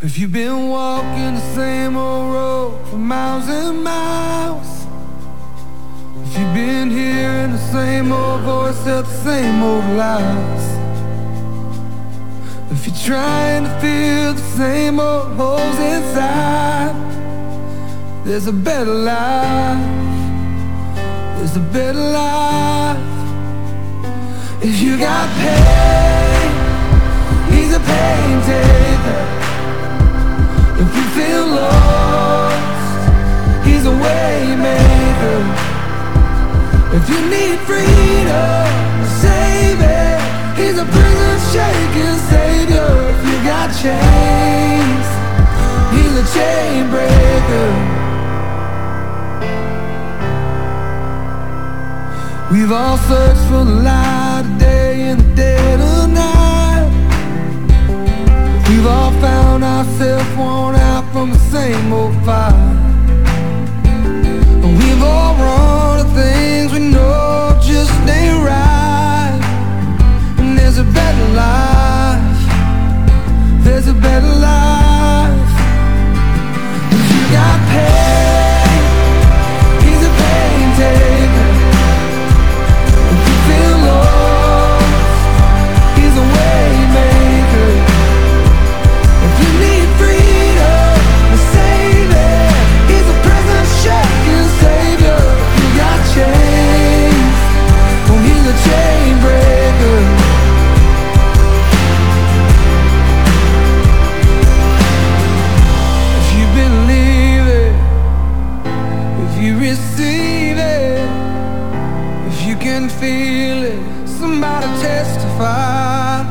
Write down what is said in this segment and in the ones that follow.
If you've been walking the same old road for miles and miles, if you've been hearing the same old voice at the same old lies, if you're trying to fill the same old holes inside, there's a better life, there's a better life. If you got pain, he's a pain taker. If you feel lost, he's a way maker. If you need freedom, save it. He's a prison shaking savior. If you got chains, he's a chain breaker. We've all searched for the light of day in the dead of night. We've all found ourselves worn out from the same old fight. We've all run to things we know just ain't right. And there's a better life, there's a better life. If you got pain, he's a pain taker. If you feel lost, he's a way maker. If you need freedom, save it. He's a prison shaking savior. If you got chains, well, he's a chain breaker. If you believe it, if you receive it, if you can feel it, somebody testify.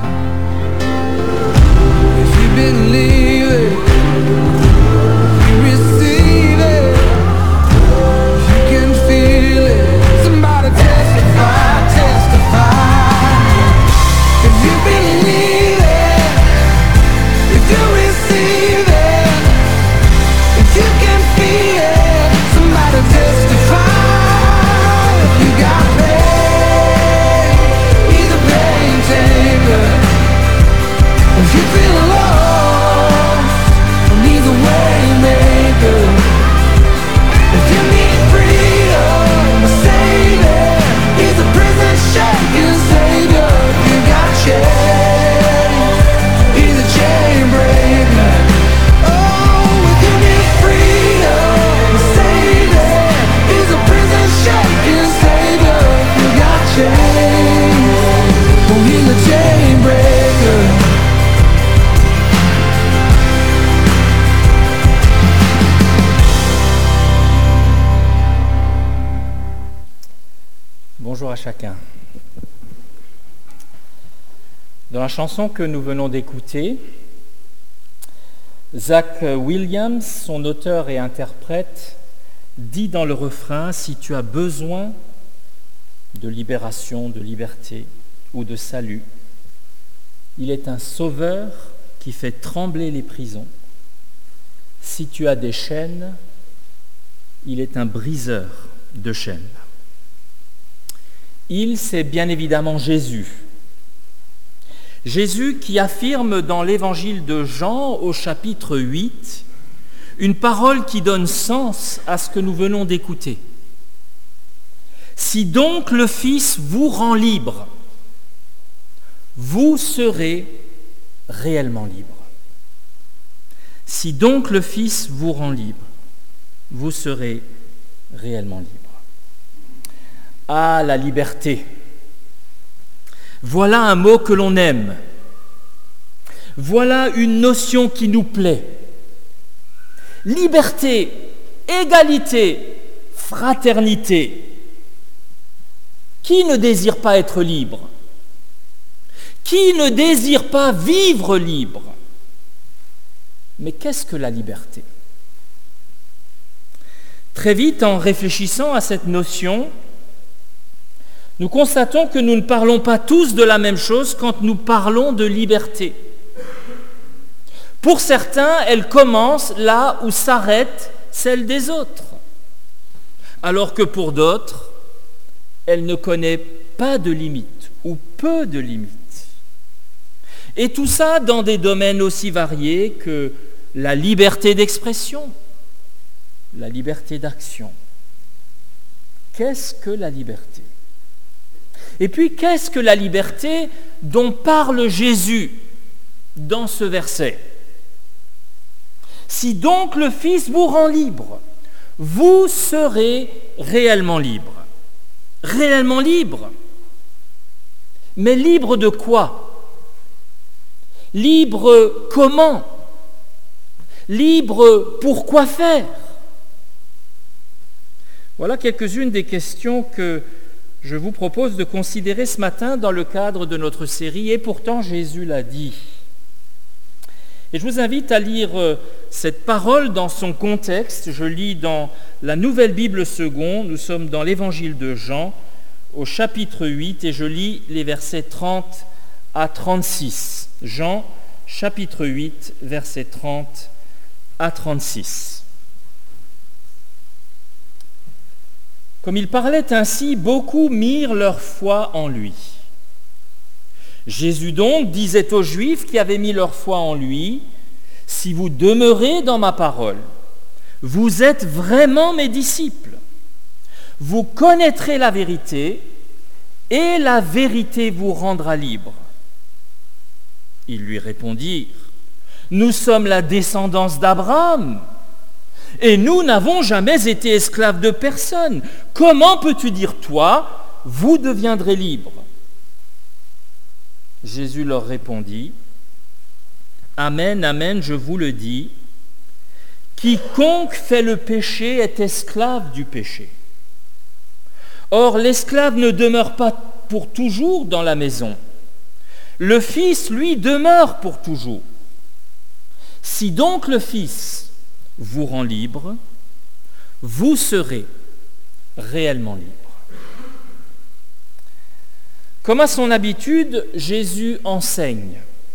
If you believe it, if you receive it, if you can feel it, somebody testify, testify. If you believe it, if you receive it, if you can feel it, somebody testify. If you got pain, he's a pain taker. If you feel lost, well, he's a way maker. If you need freedom, save it. He's a prison shaking savior. If you got chains, he's a chain breaker. Oh, if you need freedom, save it. He's a prison shaking savior. If you got chains, well, he's a chain breaker. Bonjour à chacun. Dans la chanson que nous venons d'écouter, Zach Williams, son auteur et interprète, dit dans le refrain « Si tu as besoin de libération, de liberté ou de salut, il est un sauveur qui fait trembler les prisons. Si tu as des chaînes, il est un briseur de chaînes. » Il, c'est bien évidemment Jésus. Jésus qui affirme dans l'évangile de Jean au chapitre 8 une parole qui donne sens à ce que nous venons d'écouter. Si donc le Fils vous rend libre, vous serez réellement libre. Si donc le Fils vous rend libre, vous serez réellement libre. Ah, la liberté. Voilà un mot que l'on aime. Voilà une notion qui nous plaît. Liberté, égalité, fraternité. Qui ne désire pas être libre? Qui ne désire pas vivre libre? Mais qu'est-ce que la liberté? Très vite, en réfléchissant à cette notion, nous constatons que nous ne parlons pas tous de la même chose quand nous parlons de liberté. Pour certains, elle commence là où s'arrête celle des autres, alors que pour d'autres, elle ne connaît pas de limite ou peu de limites. Et tout ça dans des domaines aussi variés que la liberté d'expression, la liberté d'action. Qu'est-ce que la liberté ? Et puis, qu'est-ce que la liberté dont parle Jésus dans ce verset ? Si donc le Fils vous rend libre, vous serez réellement libre. Réellement libre. Mais libre de quoi ? Libre comment ? Libre pour quoi faire ? Voilà quelques-unes des questions que je vous propose de considérer ce matin dans le cadre de notre série « Et pourtant Jésus l'a dit ». Et je vous invite à lire cette parole dans son contexte. Je lis dans la Nouvelle Bible seconde, nous sommes dans l'Évangile de Jean, au chapitre 8, et je lis les versets 30 à 36. Jean, chapitre 8, versets 30 à 36. Comme il parlait ainsi, beaucoup mirent leur foi en lui. Jésus donc disait aux Juifs qui avaient mis leur foi en lui, « Si vous demeurez dans ma parole, vous êtes vraiment mes disciples. Vous connaîtrez la vérité, et la vérité vous rendra libre. » Ils lui répondirent, « Nous sommes la descendance d'Abraham, et nous n'avons jamais été esclaves de personne. Comment peux-tu dire, toi, vous deviendrez libres ?» Jésus leur répondit, « Amen, amen, je vous le dis, quiconque fait le péché est esclave du péché. Or, l'esclave ne demeure pas pour toujours dans la maison. Le Fils, lui, demeure pour toujours. Si donc le Fils vous rend libre, vous serez réellement libre. » Comme à son habitude, Jésus enseigne.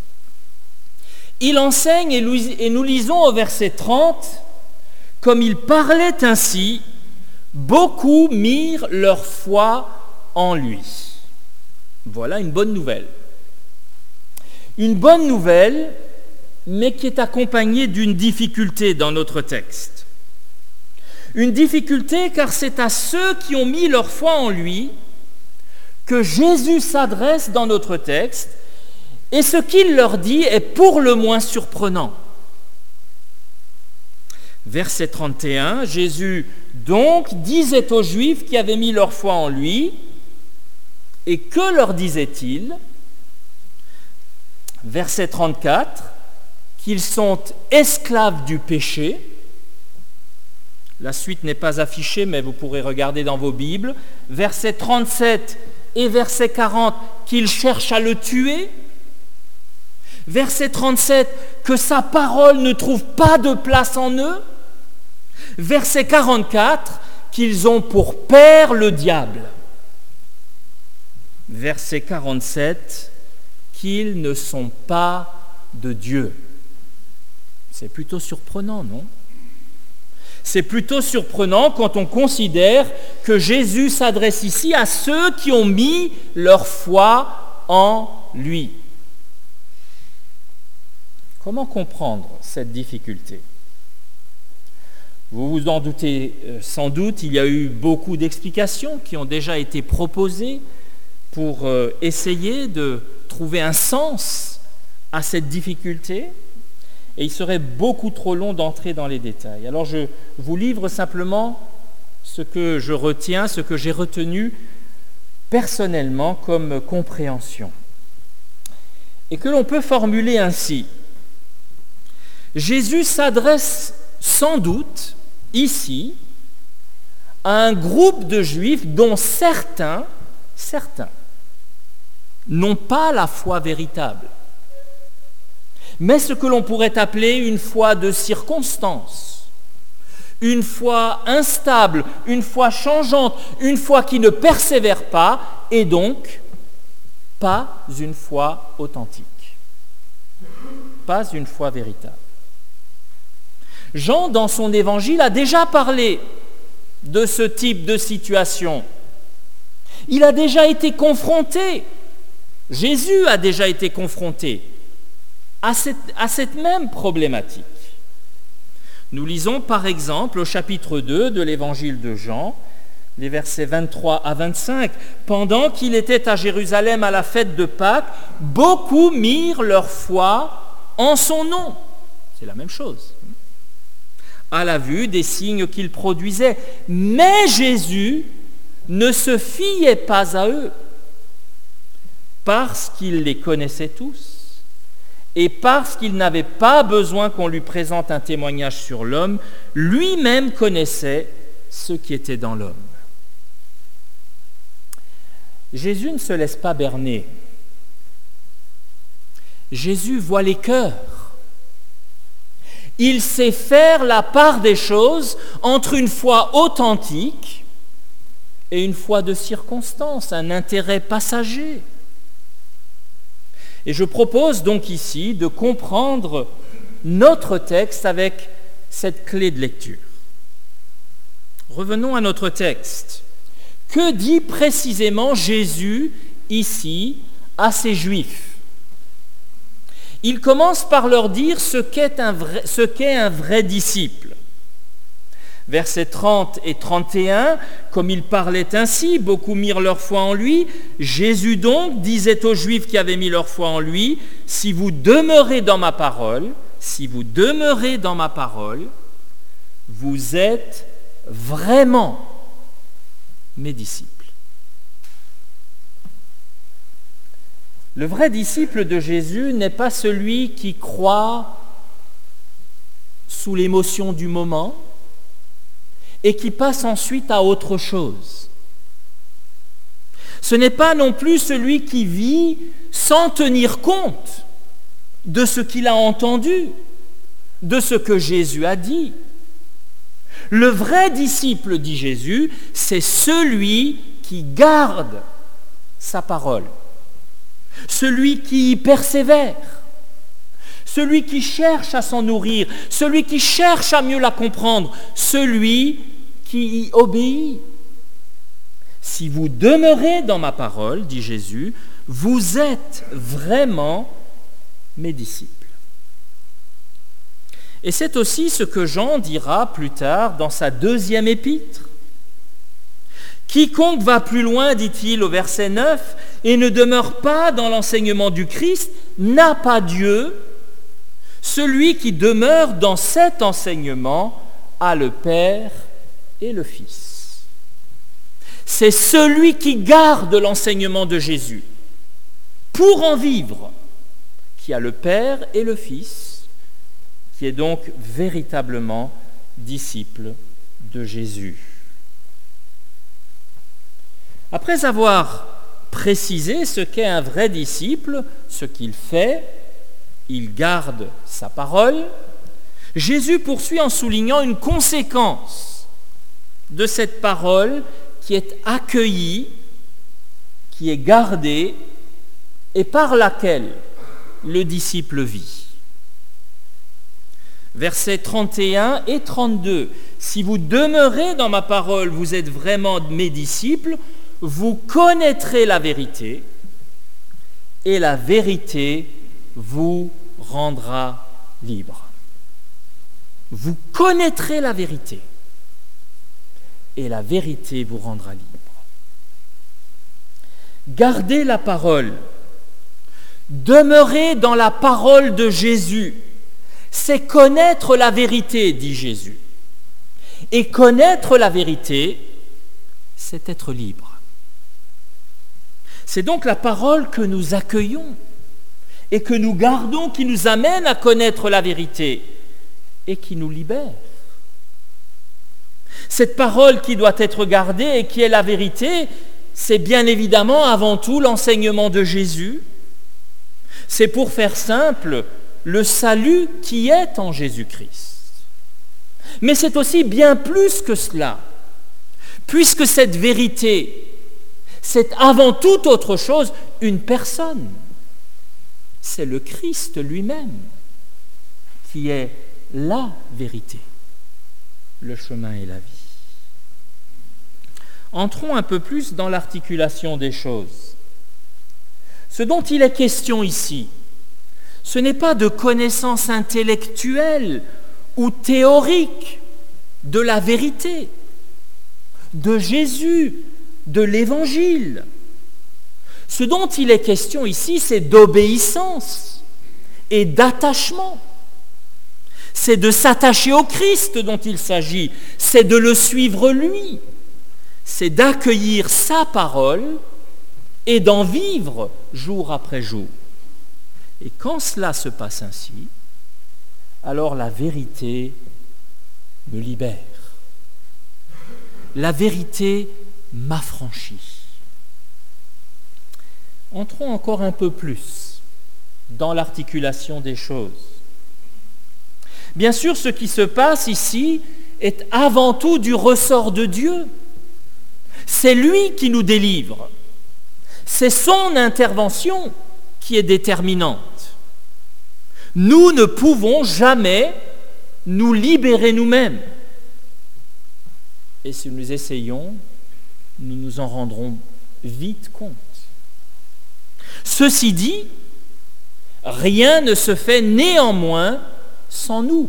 Il enseigne, et nous lisons au verset 30, « Comme il parlait ainsi, beaucoup mirent leur foi en lui. » Voilà une bonne nouvelle. Une bonne nouvelle, mais qui est accompagnée d'une difficulté dans notre texte. Une difficulté car c'est à ceux qui ont mis leur foi en lui que Jésus s'adresse dans notre texte, et ce qu'il leur dit est pour le moins surprenant. Verset 31, Jésus donc disait aux Juifs qui avaient mis leur foi en lui, et que leur disait-il ? Verset 34, qu'ils sont esclaves du péché. La suite n'est pas affichée, mais vous pourrez regarder dans vos Bibles. Verset 37 et verset 40, qu'ils cherchent à le tuer. Verset 37, que sa parole ne trouve pas de place en eux. Verset 44, qu'ils ont pour père le diable. Verset 47, qu'ils ne sont pas de Dieu. C'est plutôt surprenant, non ? C'est plutôt surprenant quand on considère que Jésus s'adresse ici à ceux qui ont mis leur foi en lui. Comment comprendre cette difficulté ? Vous vous en doutez sans doute, il y a eu beaucoup d'explications qui ont déjà été proposées pour essayer de trouver un sens à cette difficulté. Et il serait beaucoup trop long d'entrer dans les détails. Alors je vous livre simplement ce que je retiens, ce que j'ai retenu personnellement comme compréhension. Et que l'on peut formuler ainsi. Jésus s'adresse sans doute ici à un groupe de Juifs dont certains n'ont pas la foi véritable, mais ce que l'on pourrait appeler une foi de circonstance, une foi instable, une foi changeante, une foi qui ne persévère pas, et donc pas une foi authentique, pas une foi véritable. Jean, dans son évangile, a déjà parlé de ce type de situation. Il a déjà été confronté, Jésus a déjà été confronté à cette même problématique. Nous lisons par exemple au chapitre 2 de l'évangile de Jean, les versets 23 à 25. « Pendant qu'il était à Jérusalem à la fête de Pâques, beaucoup mirent leur foi en son nom. » C'est la même chose. À la vue des signes qu'il produisait. Mais Jésus ne se fiait pas à eux, parce qu'il les connaissait tous, et parce qu'il n'avait pas besoin qu'on lui présente un témoignage sur l'homme, lui-même connaissait ce qui était dans l'homme. Jésus ne se laisse pas berner. Jésus voit les cœurs. Il sait faire la part des choses entre une foi authentique et une foi de circonstance, un intérêt passager. Et je propose donc ici de comprendre notre texte avec cette clé de lecture. Revenons à notre texte. Que dit précisément Jésus ici à ces Juifs ? Il commence par leur dire ce qu'est un vrai disciple. Versets 30 et 31, comme il parlait ainsi, beaucoup mirent leur foi en lui. Jésus donc disait aux Juifs qui avaient mis leur foi en lui, « Si vous demeurez dans ma parole, vous êtes vraiment mes disciples. » Le vrai disciple de Jésus n'est pas celui qui croit sous l'émotion du moment et qui passe ensuite à autre chose. Ce n'est pas non plus celui qui vit sans tenir compte de ce qu'il a entendu, de ce que Jésus a dit. Le vrai disciple, dit Jésus, c'est celui qui garde sa parole, celui qui y persévère, celui qui cherche à s'en nourrir, celui qui cherche à mieux la comprendre, celui qui y obéit. Si vous demeurez dans ma parole, dit Jésus, vous êtes vraiment mes disciples. Et c'est aussi ce que Jean dira plus tard dans sa deuxième épître. Quiconque va plus loin, dit-il au verset 9, et ne demeure pas dans l'enseignement du Christ, n'a pas Dieu. Celui qui demeure dans cet enseignement a le Père et le Fils. C'est celui qui garde l'enseignement de Jésus pour en vivre, qui a le Père et le Fils, qui est donc véritablement disciple de Jésus. Après avoir précisé ce qu'est un vrai disciple, ce qu'il fait, il garde sa parole, Jésus poursuit en soulignant une conséquence de cette parole qui est accueillie, qui est gardée et par laquelle le disciple vit. Versets 31 et 32. « Si vous demeurez dans ma parole, vous êtes vraiment mes disciples, vous connaîtrez la vérité, et la vérité vous rendra libre. » Vous connaîtrez la vérité, et la vérité vous rendra libre. Gardez la parole, demeurez dans la parole de Jésus. C'est connaître la vérité, dit Jésus. Et connaître la vérité, c'est être libre. C'est donc la parole que nous accueillons et que nous gardons qui nous amène à connaître la vérité et qui nous libère. Cette parole qui doit être gardée et qui est la vérité, c'est bien évidemment avant tout l'enseignement de Jésus. C'est, pour faire simple, le salut qui est en Jésus-Christ. Mais c'est aussi bien plus que cela, puisque cette vérité, c'est avant toute autre chose une personne. C'est le Christ lui-même qui est la vérité, le chemin et la vie. Entrons un peu plus dans l'articulation des choses. Ce dont il est question ici, ce n'est pas de connaissances intellectuelles ou théorique de la vérité, de Jésus, de l'Évangile. Ce dont il est question ici, c'est d'obéissance et d'attachement. C'est de s'attacher au Christ dont il s'agit, c'est de le suivre lui, c'est d'accueillir sa parole et d'en vivre jour après jour. Et quand cela se passe ainsi, alors la vérité me libère. La vérité m'affranchit. Entrons encore un peu plus dans l'articulation des choses. Bien sûr, ce qui se passe ici est avant tout du ressort de Dieu. C'est lui qui nous délivre. C'est son intervention qui est déterminante. Nous ne pouvons jamais nous libérer nous-mêmes. Et si nous essayons, nous nous en rendrons vite compte. Ceci dit, rien ne se fait néanmoins sans nous.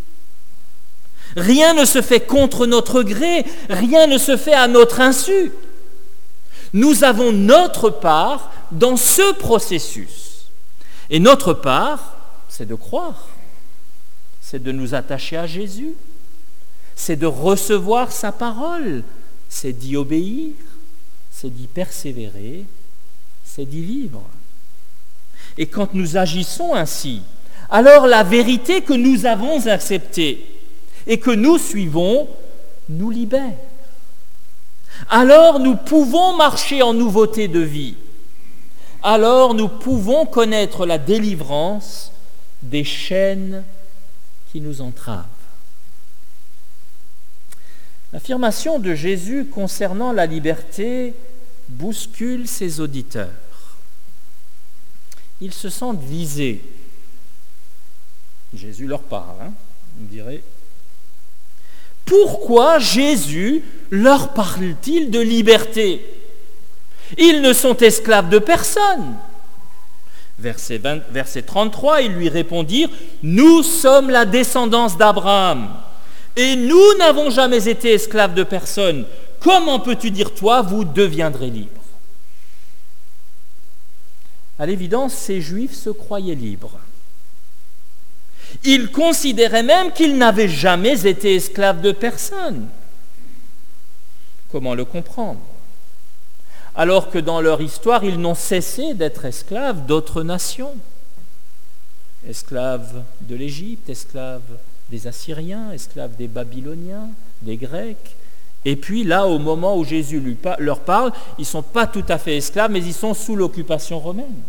Rien ne se fait contre notre gré, rien ne se fait à notre insu. Nous avons notre part dans ce processus. Et notre part, c'est de croire, c'est de nous attacher à Jésus, c'est de recevoir sa parole, c'est d'y obéir, c'est d'y persévérer, c'est d'y vivre. Et quand nous agissons ainsi, alors la vérité que nous avons acceptée et que nous suivons nous libère. Alors nous pouvons marcher en nouveauté de vie. Alors nous pouvons connaître la délivrance des chaînes qui nous entravent. L'affirmation de Jésus concernant la liberté bouscule ses auditeurs. Ils se sentent visés. Jésus leur parle, on dirait. Pourquoi Jésus leur parle-t-il de liberté? Ils ne sont esclaves de personne. Verset 33, ils lui répondirent, « Nous sommes la descendance d'Abraham, et nous n'avons jamais été esclaves de personne. Comment peux-tu dire, toi, vous deviendrez libres ?» À l'évidence, ces Juifs se croyaient libres. Ils considéraient même qu'ils n'avaient jamais été esclaves de personne. Comment le comprendre? Alors que dans leur histoire, ils n'ont cessé d'être esclaves d'autres nations. Esclaves de l'Égypte, esclaves des Assyriens, esclaves des Babyloniens, des Grecs. Et puis là, au moment où Jésus leur parle, ils ne sont pas tout à fait esclaves, mais ils sont sous l'occupation romaine.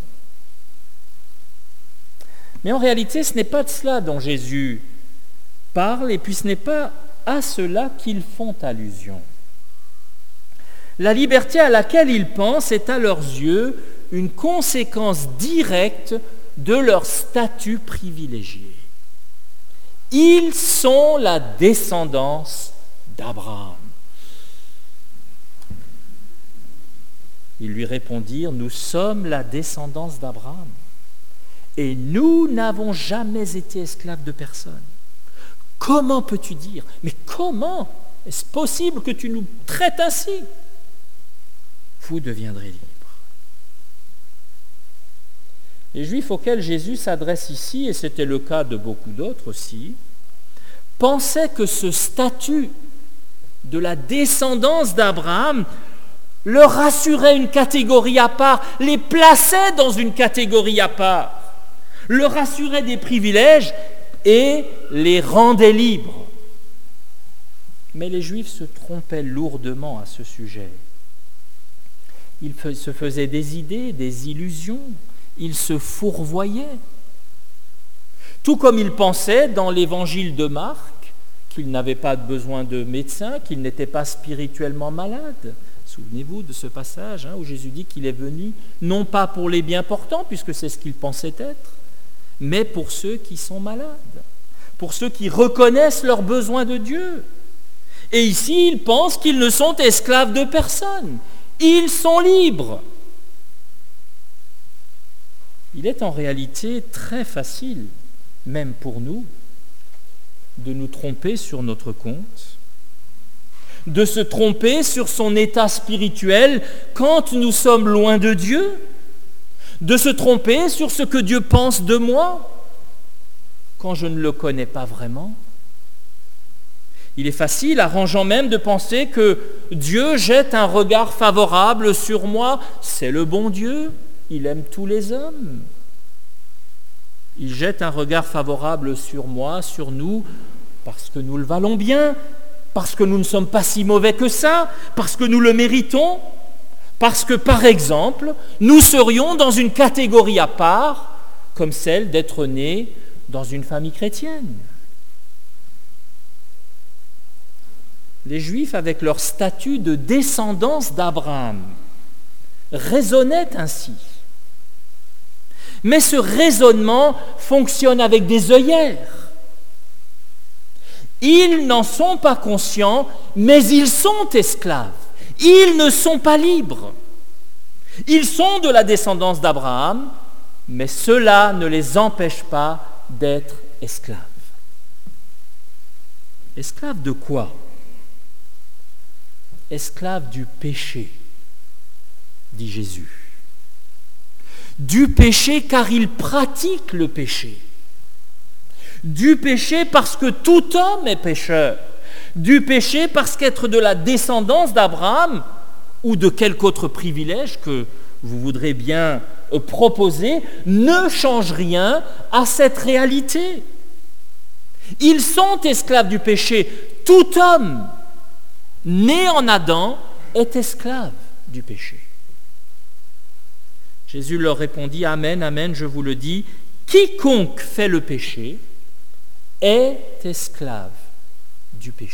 Mais en réalité, ce n'est pas de cela dont Jésus parle, et puis ce n'est pas à cela qu'ils font allusion. La liberté à laquelle ils pensent est à leurs yeux une conséquence directe de leur statut privilégié. Ils sont la descendance d'Abraham. Ils lui répondirent, « Nous sommes la descendance d'Abraham. Et nous n'avons jamais été esclaves de personne. Comment peux-tu dire? Mais comment est-ce possible que tu nous traites ainsi? Vous deviendrez libres. » Les Juifs auxquels Jésus s'adresse ici, et c'était le cas de beaucoup d'autres aussi, pensaient que ce statut de la descendance d'Abraham leur assurait une catégorie à part, les plaçait dans une catégorie à part, leur assurait des privilèges et les rendait libres. Mais les Juifs se trompaient lourdement à ce sujet. Ils se faisaient des idées, des illusions, ils se fourvoyaient. Tout comme ils pensaient dans l'évangile de Marc qu'ils n'avaient pas besoin de médecin, qu'ils n'étaient pas spirituellement malades. Souvenez-vous de ce passage où Jésus dit qu'il est venu non pas pour les bien portants, puisque c'est ce qu'ils pensaient être, mais pour ceux qui sont malades, pour ceux qui reconnaissent leur besoin de Dieu. Et ici, ils pensent qu'ils ne sont esclaves de personne. Ils sont libres. Il est en réalité très facile, même pour nous, de nous tromper sur notre compte, de se tromper sur son état spirituel quand nous sommes loin de Dieu, de se tromper sur ce que Dieu pense de moi quand je ne le connais pas vraiment. Il est facile, arrangeant même, de penser que Dieu jette un regard favorable sur moi. C'est le bon Dieu, il aime tous les hommes. Il jette un regard favorable sur moi, sur nous, parce que nous le valons bien, parce que nous ne sommes pas si mauvais que ça, parce que nous le méritons, parce que, par exemple, nous serions dans une catégorie à part, comme celle d'être nés dans une famille chrétienne. Les Juifs, avec leur statut de descendance d'Abraham, raisonnaient ainsi. Mais ce raisonnement fonctionne avec des œillères. Ils n'en sont pas conscients, mais ils sont esclaves. Ils ne sont pas libres. Ils sont de la descendance d'Abraham, mais cela ne les empêche pas d'être esclaves. Esclaves de quoi ? Esclaves du péché, dit Jésus. Du péché car ils pratiquent le péché. Du péché parce que tout homme est pécheur. Du péché parce qu'être de la descendance d'Abraham ou de quelque autre privilège que vous voudrez bien proposer ne change rien à cette réalité. Ils sont esclaves du péché. Tout homme né en Adam est esclave du péché. Jésus leur répondit, « Amen, amen, je vous le dis, quiconque fait le péché est esclave du péché. »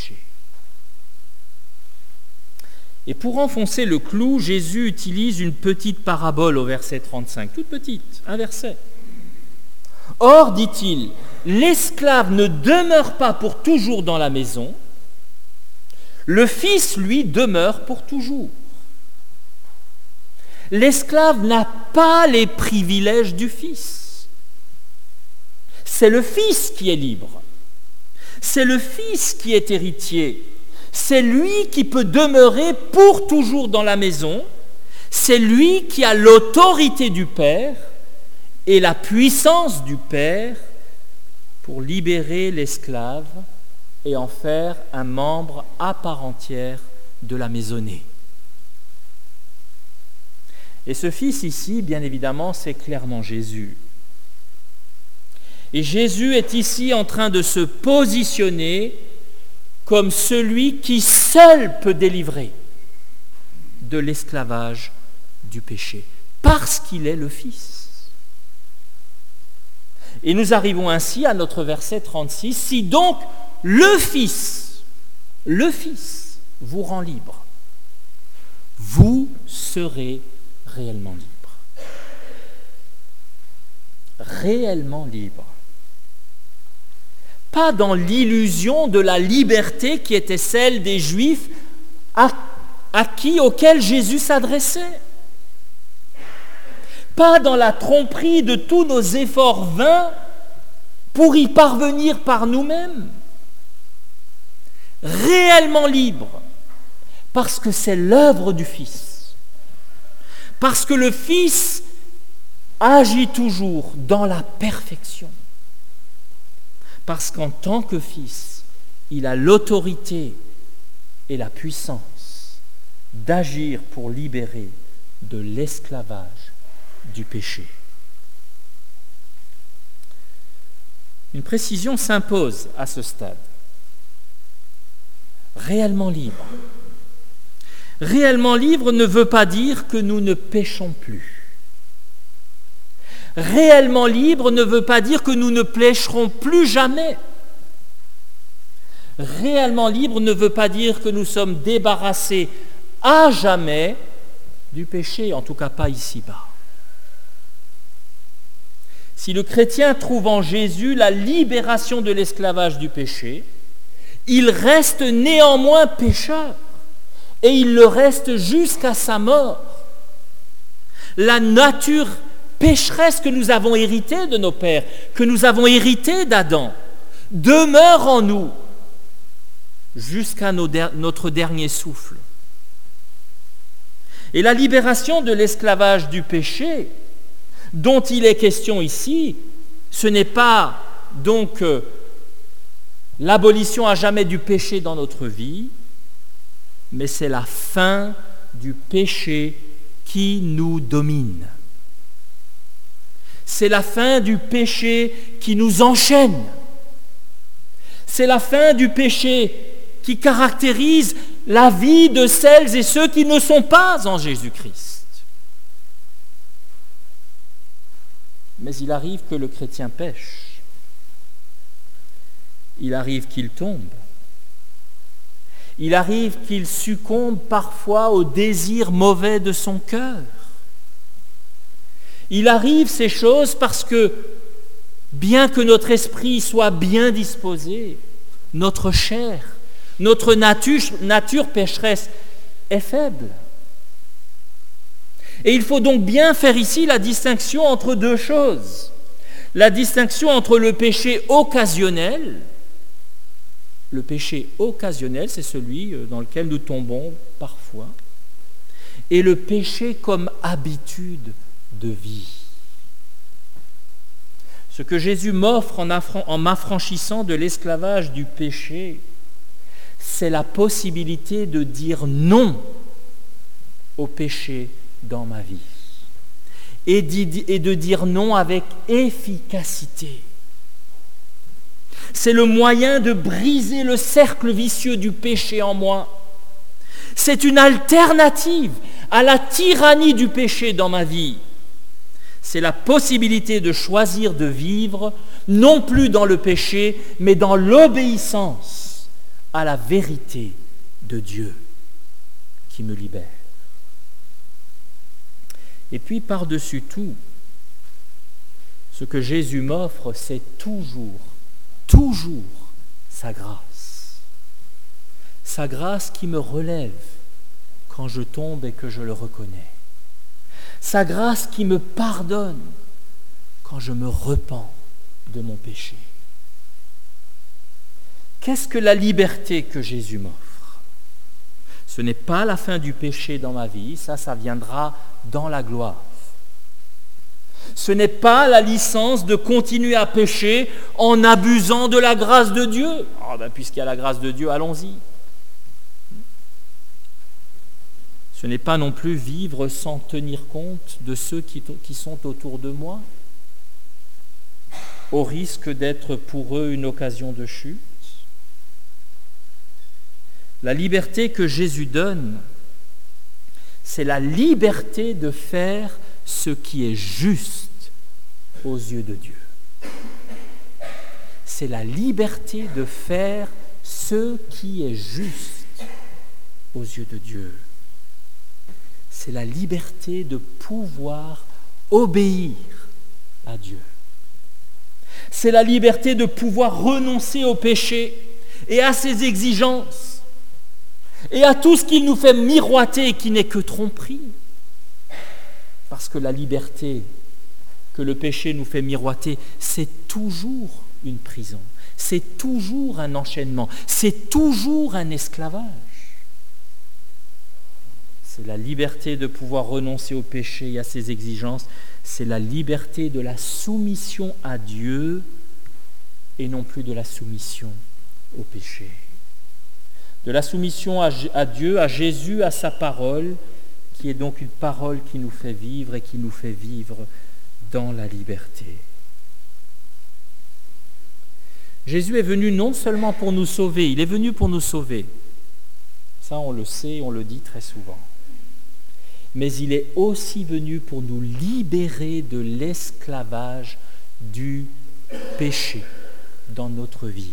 Et pour enfoncer le clou, Jésus utilise une petite parabole au verset 35, toute petite, un verset. « Or, dit-il, l'esclave ne demeure pas pour toujours dans la maison, le Fils, lui, demeure pour toujours. L'esclave n'a pas les privilèges du Fils. C'est le Fils qui est libre. C'est le Fils qui est héritier. C'est lui qui peut demeurer pour toujours dans la maison. C'est lui qui a l'autorité du Père et la puissance du Père pour libérer l'esclave et en faire un membre à part entière de la maisonnée. Et ce Fils ici, bien évidemment, c'est clairement Jésus. Et Jésus est ici en train de se positionner comme celui qui seul peut délivrer de l'esclavage du péché, parce qu'il est le Fils. Et nous arrivons ainsi à notre verset 36. Si donc le Fils vous rend libre, vous serez réellement libre. Réellement libre. Pas dans l'illusion de la liberté qui était celle des Juifs auxquels Jésus s'adressait. Pas dans la tromperie de tous nos efforts vains pour y parvenir par nous-mêmes. Réellement libre, parce que c'est l'œuvre du Fils. Parce que le Fils agit toujours dans la perfection. Parce qu'en tant que Fils, il a l'autorité et la puissance d'agir pour libérer de l'esclavage du péché. Une précision s'impose à ce stade. Réellement libre. Réellement libre ne veut pas dire que nous ne péchons plus. Réellement libre ne veut pas dire que nous ne pécherons plus jamais. Réellement libre ne veut pas dire que nous sommes débarrassés à jamais du péché, en tout cas pas ici-bas. Si le chrétien trouve en Jésus la libération de l'esclavage du péché, il reste néanmoins pécheur. Et il le reste jusqu'à sa mort. La nature pécheresse que nous avons héritée de nos pères, que nous avons héritée d'Adam, demeure en nous jusqu'à notre dernier souffle. Et la libération de l'esclavage du péché, dont il est question ici, ce n'est pas donc l'abolition à jamais du péché dans notre vie, mais c'est la fin du péché qui nous domine. C'est la fin du péché qui nous enchaîne. C'est la fin du péché qui caractérise la vie de celles et ceux qui ne sont pas en Jésus-Christ. Mais il arrive que le chrétien pêche. Il arrive qu'il tombe. Il arrive qu'il succombe parfois aux désirs mauvais de son cœur. Il arrive ces choses parce que, bien que notre esprit soit bien disposé, notre chair, notre nature pécheresse est faible. Et il faut donc bien faire ici la distinction entre deux choses. La distinction entre le péché occasionnel. Le péché occasionnel, c'est celui dans lequel nous tombons parfois. Et le péché comme habitude de vie. Ce que Jésus m'offre en m'affranchissant de l'esclavage du péché, c'est la possibilité de dire non au péché dans ma vie et de dire non avec efficacité. C'est le moyen de briser le cercle vicieux du péché en moi. C'est une alternative à la tyrannie du péché dans ma vie. C'est la possibilité de choisir de vivre non plus dans le péché, mais dans l'obéissance à la vérité de Dieu qui me libère. Et puis par-dessus tout, ce que Jésus m'offre, c'est toujours sa grâce. Sa grâce qui me relève quand je tombe et que je le reconnais. Sa grâce qui me pardonne quand je me repens de mon péché. Qu'est-ce que la liberté que Jésus m'offre? Ce n'est pas la fin du péché dans ma vie, ça viendra dans la gloire. Ce n'est pas la licence de continuer à pécher en abusant de la grâce de Dieu. Puisqu'il y a la grâce de Dieu, allons-y. Ce n'est pas non plus vivre sans tenir compte de ceux qui sont autour de moi, au risque d'être pour eux une occasion de chute. La liberté que Jésus donne, c'est la liberté de faire ce qui est juste aux yeux de Dieu. C'est la liberté de faire ce qui est juste aux yeux de Dieu. C'est la liberté de pouvoir obéir à Dieu. C'est la liberté de pouvoir renoncer au péché et à ses exigences et à tout ce qu'il nous fait miroiter et qui n'est que tromperie. Parce que la liberté que le péché nous fait miroiter, c'est toujours une prison, c'est toujours un enchaînement, c'est toujours un esclavage. C'est la liberté de pouvoir renoncer au péché et à ses exigences, c'est la liberté de la soumission à Dieu et non plus de la soumission au péché. De la soumission à Dieu, à Jésus, à sa parole, qui est donc une parole qui nous fait vivre et qui nous fait vivre dans la liberté. Jésus est venu non seulement pour nous sauver, il est venu pour nous sauver. Ça, on le sait, on le dit très souvent. Mais il est aussi venu pour nous libérer de l'esclavage du péché dans notre vie.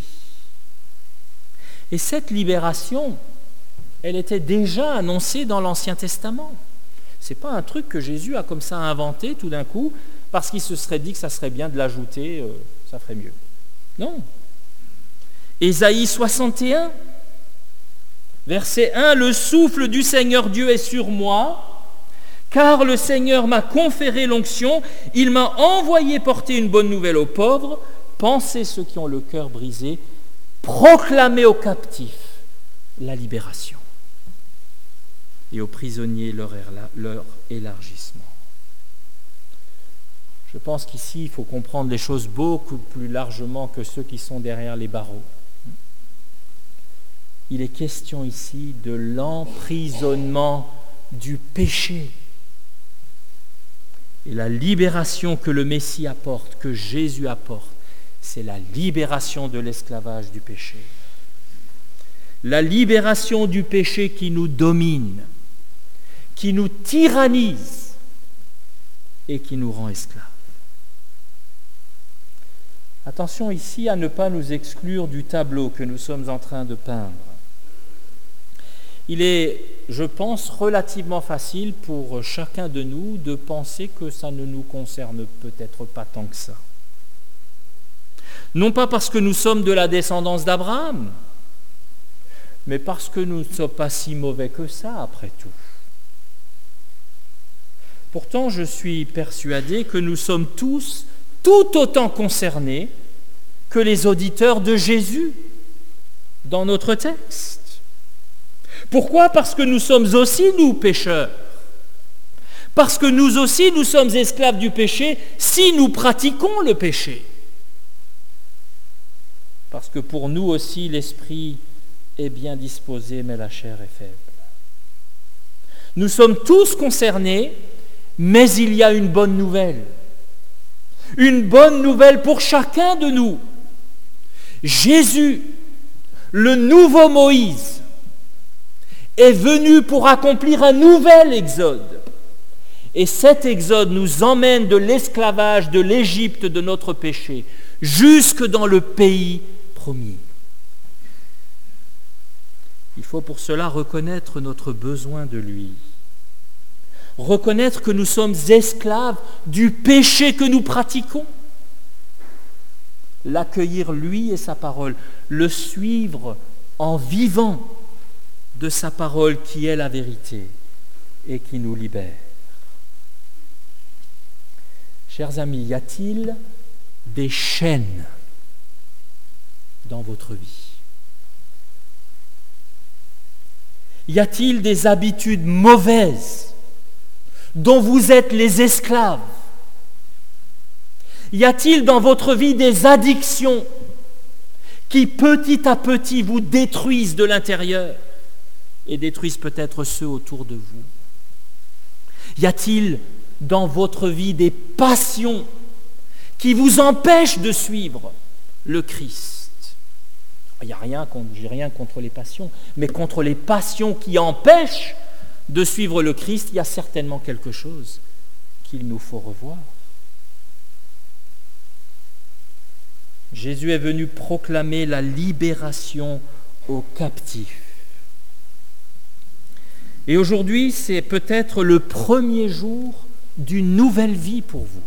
Et cette libération, elle était déjà annoncée dans l'Ancien Testament. Ce n'est pas un truc que Jésus a comme ça inventé tout d'un coup, parce qu'il se serait dit que ça serait bien de l'ajouter, ça ferait mieux. Non. Ésaïe 61, verset 1, « Le souffle du Seigneur Dieu est sur moi, car le Seigneur m'a conféré l'onction, il m'a envoyé porter une bonne nouvelle aux pauvres, pansez ceux qui ont le cœur brisé, proclamez aux captifs la libération et aux prisonniers leur élargissement. Je pense qu'ici, il faut comprendre les choses beaucoup plus largement que ceux qui sont derrière les barreaux. Il est question ici de l'emprisonnement du péché. Et la libération que le Messie apporte, que Jésus apporte, c'est la libération de l'esclavage du péché. La libération du péché qui nous domine, qui nous tyrannise et qui nous rend esclaves. Attention ici à ne pas nous exclure du tableau que nous sommes en train de peindre. Il est, je pense, relativement facile pour chacun de nous de penser que ça ne nous concerne peut-être pas tant que ça. Non pas parce que nous sommes de la descendance d'Abraham, mais parce que nous ne sommes pas si mauvais que ça, après tout. Pourtant, je suis persuadé que nous sommes tous tout autant concernés que les auditeurs de Jésus dans notre texte. Pourquoi ? Parce que nous sommes aussi, nous, pécheurs. Parce que nous aussi, nous sommes esclaves du péché si nous pratiquons le péché. Parce que pour nous aussi, l'esprit est bien disposé, mais la chair est faible. Nous sommes tous concernés, mais il y a une bonne nouvelle. Une bonne nouvelle pour chacun de nous. Jésus, le nouveau Moïse, est venu pour accomplir un nouvel exode. Et cet exode nous emmène de l'esclavage de l'Égypte de notre péché jusque dans le pays promis. Il faut pour cela reconnaître notre besoin de lui. Reconnaître que nous sommes esclaves du péché que nous pratiquons. L'accueillir lui et sa parole, le suivre en vivant de sa parole qui est la vérité et qui nous libère. Chers amis, y a-t-il des chaînes dans votre vie ? Y a-t-il des habitudes mauvaises dont vous êtes les esclaves? Y a-t-il dans votre vie des addictions qui petit à petit vous détruisent de l'intérieur et détruisent peut-être ceux autour de vous? Y a-t-il dans votre vie des passions qui vous empêchent de suivre le Christ? J'ai rien contre les passions, mais contre les passions qui empêchent de suivre le Christ, il y a certainement quelque chose qu'il nous faut revoir. Jésus est venu proclamer la libération aux captifs. Et aujourd'hui, c'est peut-être le premier jour d'une nouvelle vie pour vous.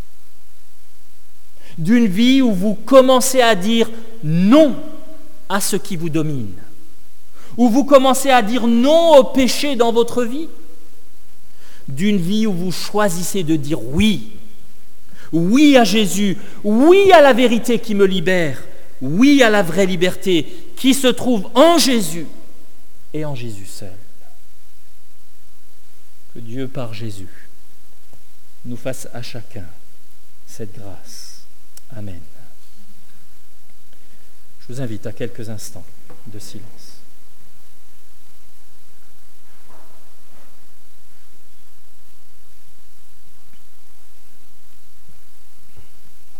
D'une vie où vous commencez à dire non à ce qui vous domine. Où vous commencez à dire non au péché dans votre vie. D'une vie où vous choisissez de dire oui. Oui à Jésus, oui à la vérité qui me libère, oui à la vraie liberté qui se trouve en Jésus et en Jésus seul. Que Dieu, par Jésus, nous fasse à chacun cette grâce. Amen. Je vous invite à quelques instants de silence.